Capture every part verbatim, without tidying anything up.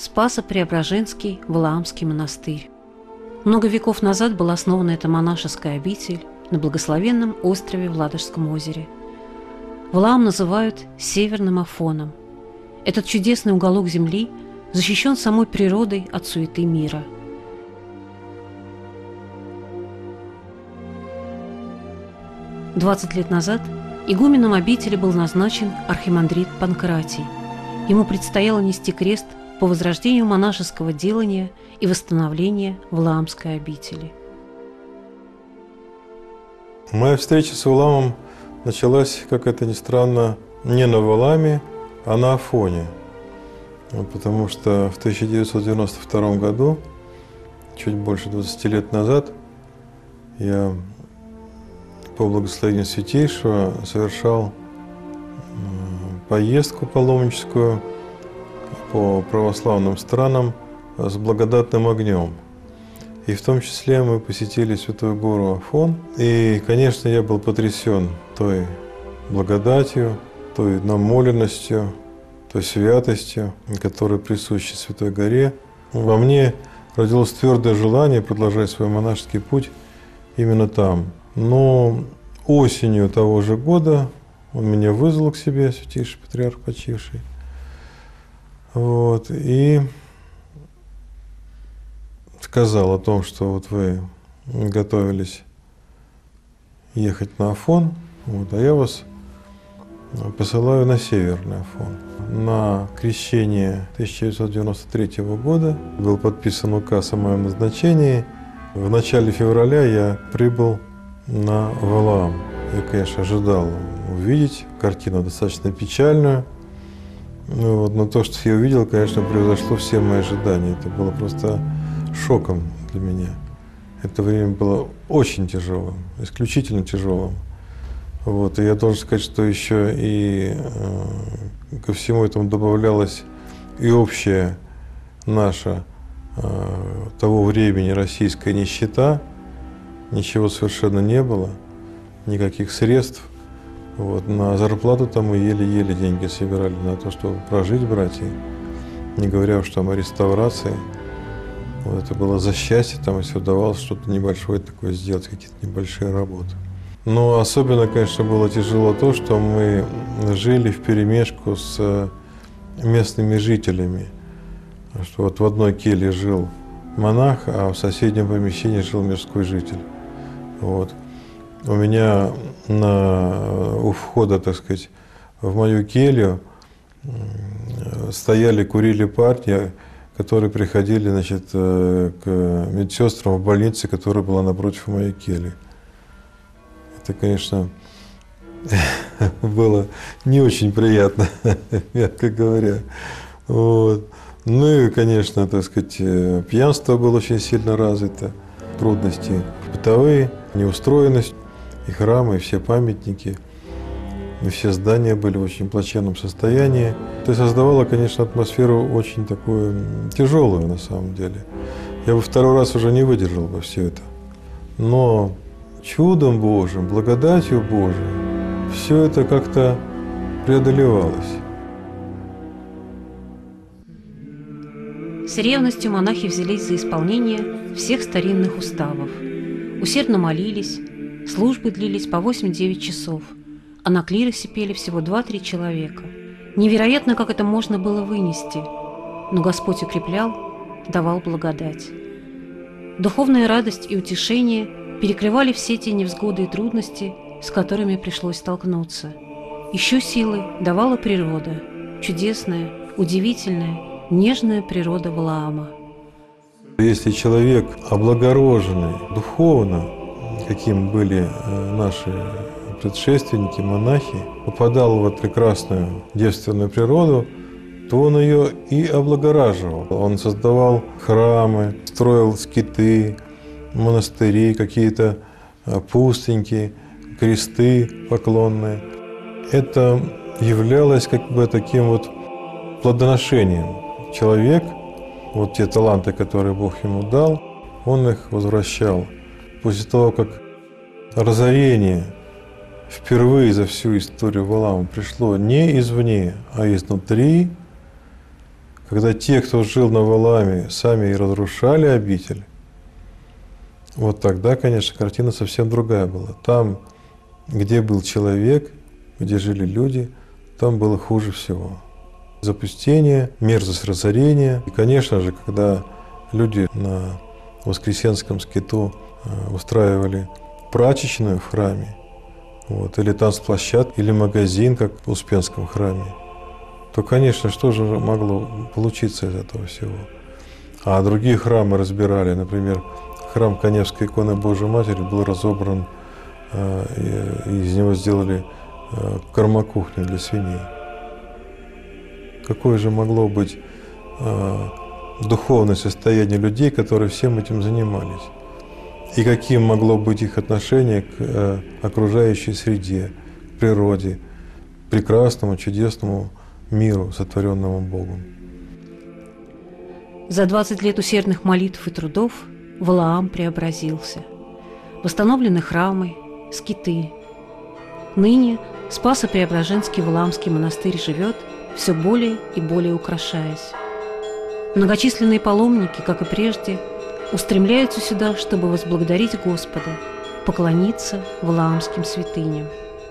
Спасо-Преображенский Валаамский монастырь. Много веков назад была основана эта монашеская обитель на благословенном острове в Ладожском озере. Валаам называют Северным Афоном. Этот чудесный уголок земли защищен самой природой от суеты мира. Двадцать лет назад игуменом обители был назначен архимандрит Панкратий. Ему предстояло нести крест по возрождению монашеского делания и восстановления Валаамской обители. Моя встреча с Валаамом началась, как это ни странно, не на Валааме, а на Афоне. Потому что в тысяча девятьсот девяносто втором году, чуть больше двадцати лет назад, я по благословению Святейшего совершал поездку паломническую по православным странам с благодатным огнем. И в том числе мы посетили Святую гору Афон. И, конечно, я был потрясен той благодатью, той намоленностью, той святостью, которая присуща Святой горе. Во мне родилось твердое желание продолжать свой монашеский путь именно там. Но осенью того же года он меня вызвал к себе, святейший патриарх почивший. Вот, и сказал о том, что вот вы готовились ехать на Афон, вот, а я вас посылаю на Северный Афон. На крещение тысяча девятьсот девяносто третьего года был подписан указ о моем назначении. В начале февраля я прибыл на Валаам. Я, конечно, ожидал увидеть картину достаточно печальную. Ну, вот, но то, что я увидел, конечно, превзошло все мои ожидания. Это было просто шоком для меня. Это время было очень тяжелым, исключительно тяжелым. Вот, и я должен сказать, что еще и э, ко всему этому добавлялась и общая наша э, того времени российская нищета. Ничего совершенно не было, никаких средств. Вот, на зарплату там мы еле-еле деньги собирали на то, чтобы прожить, братья. Не говоря уж там о реставрации. Вот это было за счастье, там если удавалось что-то небольшое такое сделать, какие-то небольшие работы. Но особенно, конечно, было тяжело то, что мы жили вперемешку с местными жителями. Что вот в одной келье жил монах, а в соседнем помещении жил мирской житель. Вот. У меня на, у входа, так сказать, в мою келью стояли, курили парни, которые приходили, значит, к медсестрам в больнице, которая была напротив моей кельи. Это, конечно, было не очень приятно, мягко говоря. Вот. Ну и, конечно, так сказать, пьянство было очень сильно развито, трудности бытовые, неустроенность, и храмы, и все памятники, и все здания были в очень плачевном состоянии. Это создавало, конечно, атмосферу очень такую тяжелую на самом деле. Я бы второй раз уже не выдержал бы все это. Но чудом Божьим, благодатью Божией все это как-то преодолевалось. С ревностью монахи взялись за исполнение всех старинных уставов. Усердно молились, службы длились по восемь-девять часов, а на клиросе пели всего два-три человека. Невероятно, как это можно было вынести, но Господь укреплял, давал благодать. Духовная радость и утешение перекрывали все те невзгоды и трудности, с которыми пришлось столкнуться. Еще силы давала природа, чудесная, удивительная, нежная природа Валаама. Если человек облагороженный духовно, каким были наши предшественники, монахи, попадал в эту прекрасную девственную природу, то он ее и облагораживал. Он создавал храмы, строил скиты, монастыри, какие-то пустыньки, кресты поклонные. Это являлось как бы таким вот плодоношением. Человек, вот те таланты, которые Бог ему дал, он их возвращал. После того, как разорение впервые за всю историю Валаама пришло не извне, а изнутри, когда те, кто жил на Валааме, сами и разрушали обитель, вот тогда, конечно, картина совсем другая была. Там, где был человек, где жили люди, там было хуже всего. Запустение, мерзость разорения. И, конечно же, когда люди на Воскресенском скиту устраивали прачечную в храме, вот, или танцплощадку, или магазин, как в Успенском храме, то, конечно, что же могло получиться из этого всего? А другие храмы разбирали. Например, храм Каневской иконы Божией Матери был разобран, и из него сделали кормокухню для свиней. Какое же могло быть духовное состояние людей, которые всем этим занимались? И каким могло быть их отношение к окружающей среде, к природе, прекрасному, чудесному миру, сотворенному Богом? За двадцать лет усердных молитв и трудов Валаам преобразился. Восстановлены храмы, скиты. Ныне Спасо-Преображенский Валаамский монастырь живет, все более и более украшаясь. Многочисленные паломники, как и прежде, устремляются сюда, чтобы возблагодарить Господа, поклониться валаамским святыням.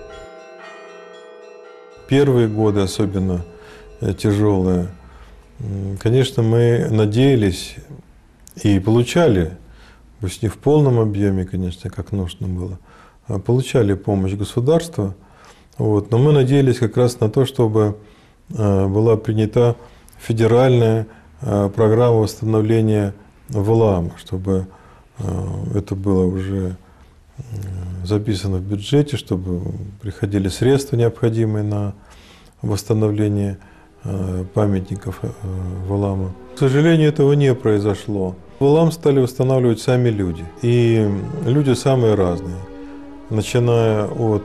Первые годы особенно тяжелые. Конечно, мы надеялись и получали, пусть не в полном объеме, конечно, как нужно было, а получали помощь государства. Вот, но мы надеялись как раз на то, чтобы была принята федеральная программа восстановления Валаама, чтобы это было уже записано в бюджете, чтобы приходили средства, необходимые на восстановление памятников Валаама. К сожалению, этого не произошло. Валаам стали восстанавливать сами люди. И люди самые разные. Начиная от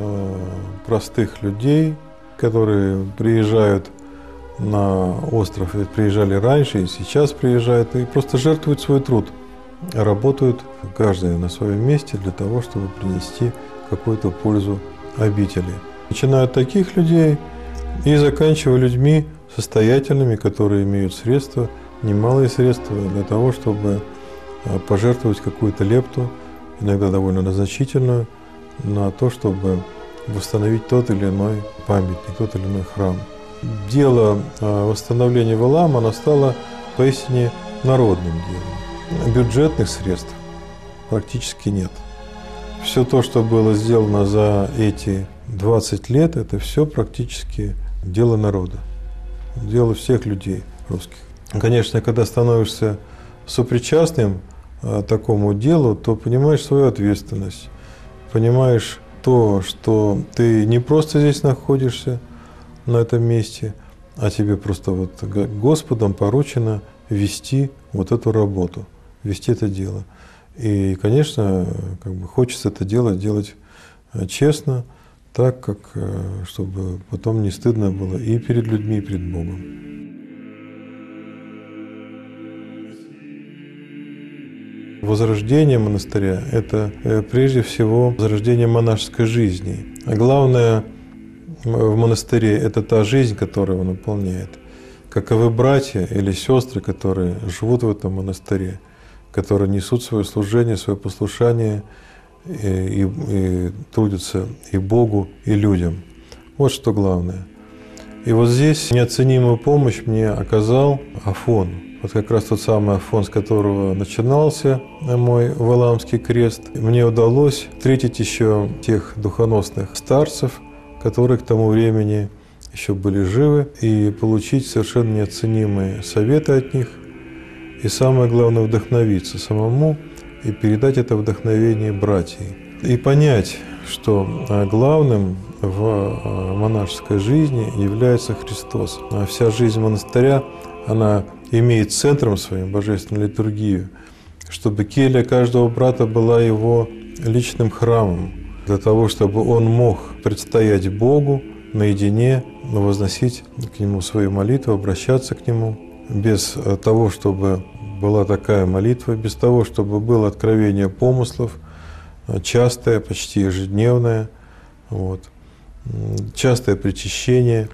простых людей, которые приезжают на остров, приезжали раньше и сейчас приезжают, и просто жертвуют свой труд. Работают каждый на своем месте для того, чтобы принести какую-то пользу обители. Начиная от таких людей и заканчивая людьми состоятельными, которые имеют средства, немалые средства для того, чтобы пожертвовать какую-то лепту, иногда довольно значительную, на то, чтобы восстановить тот или иной памятник, тот или иной храм. Дело восстановления Валаама, оно стало поистине народным делом. Бюджетных средств практически нет. Все то, что было сделано за эти двадцать лет, это все практически дело народа, дело всех людей русских. Конечно, когда становишься сопричастным такому делу, то понимаешь свою ответственность, понимаешь то, что ты не просто здесь находишься, на этом месте, а тебе просто вот Господом поручено вести вот эту работу, вести это дело. И, конечно, как бы хочется это дело делать честно, так, как, чтобы потом не стыдно было и перед людьми, и перед Богом. Возрождение монастыря – это прежде всего возрождение монашеской жизни. А главное в монастыре – это та жизнь, которую он наполняет. Каковы братья или сестры, которые живут в этом монастыре, которые несут свое служение, свое послушание и, и, и трудятся и Богу, и людям. Вот что главное. И вот здесь неоценимую помощь мне оказал Афон. Вот как раз тот самый Афон, с которого начинался мой Валаамский крест. Мне удалось встретить еще тех духоносных старцев, которые к тому времени еще были живы, и получить совершенно неоценимые советы от них. И самое главное, вдохновиться самому и передать это вдохновение братьям. И понять, что главным в монашеской жизни является Христос. А вся жизнь монастыря, она имеет центром своим божественную литургию, чтобы келья каждого брата была его личным храмом, для того, чтобы он мог предстоять Богу наедине, возносить к Нему свою молитву, обращаться к Нему, без того, чтобы была такая молитва, без того, чтобы было откровение помыслов, частое, почти ежедневное, вот, частое причащение,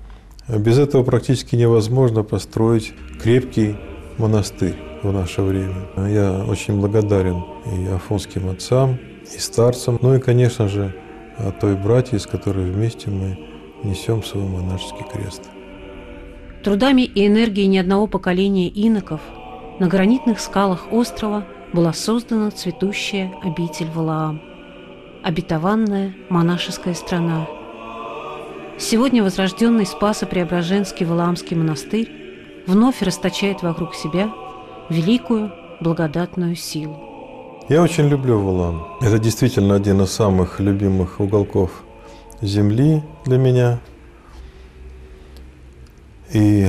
Без этого практически невозможно построить крепкий монастырь в наше время. Я очень благодарен и афонским отцам, и старцам, ну и, конечно же, той братье, с которой вместе мы несем свой монашеский крест. Трудами и энергией ни одного поколения иноков на гранитных скалах острова была создана цветущая обитель Валаам, обетованная монашеская страна. Сегодня возрожденный Спасо-Преображенский Валаамский монастырь вновь расточает вокруг себя великую благодатную силу. Я очень люблю Валаам. Это действительно один из самых любимых уголков земли для меня. И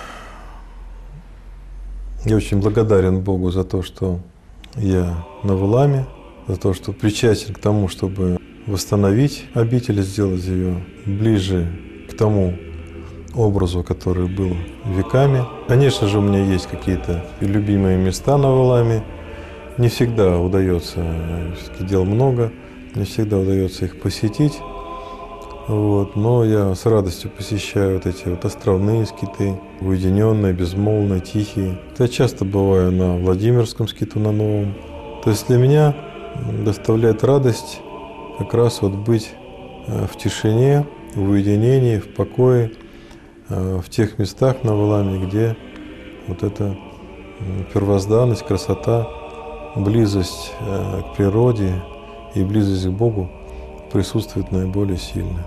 я очень благодарен Богу за то, что я на Валааме, за то, что причастен к тому, чтобы восстановить обитель, сделать ее ближе к тому образу, который был веками. Конечно же, у меня есть какие-то любимые места на Валааме. Не всегда удается, все-таки дел много, не всегда удается их посетить. Вот, но я с радостью посещаю вот эти вот островные скиты, уединенные, безмолвные, тихие. Я часто бываю на Владимирском скиту, на Новом. То есть для меня доставляет радость как раз вот быть в тишине, в уединении, в покое, в тех местах на Валааме, где вот эта первозданность, красота, близость к природе и близость к Богу присутствует наиболее сильно.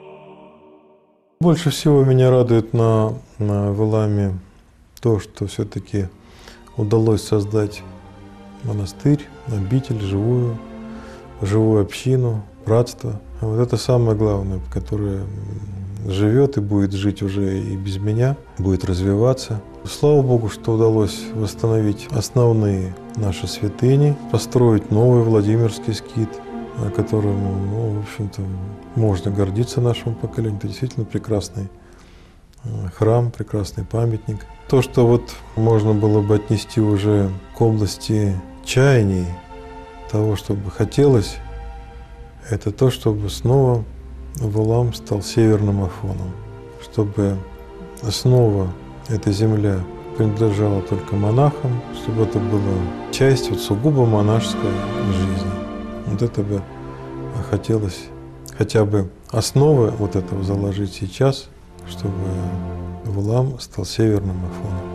Больше всего меня радует на, на Валааме то, что все-таки удалось создать монастырь, обитель, живую, живую общину, братство. Вот это самое главное, которое живет и будет жить уже и без меня, будет развиваться. Слава Богу, что удалось восстановить основные наши святыни, построить новый Владимирский скит, которым, ну, в общем-то, можно гордиться нашему поколению. Это действительно прекрасный храм, прекрасный памятник. То, что вот можно было бы отнести уже к области чаяний, того, что бы хотелось, это то, чтобы снова Валаам стал северным Афоном, чтобы снова эта земля принадлежала только монахам, чтобы это была часть вот сугубо монашеской жизни. Вот это бы хотелось хотя бы основы вот этого заложить сейчас, чтобы Валаам стал северным Афоном.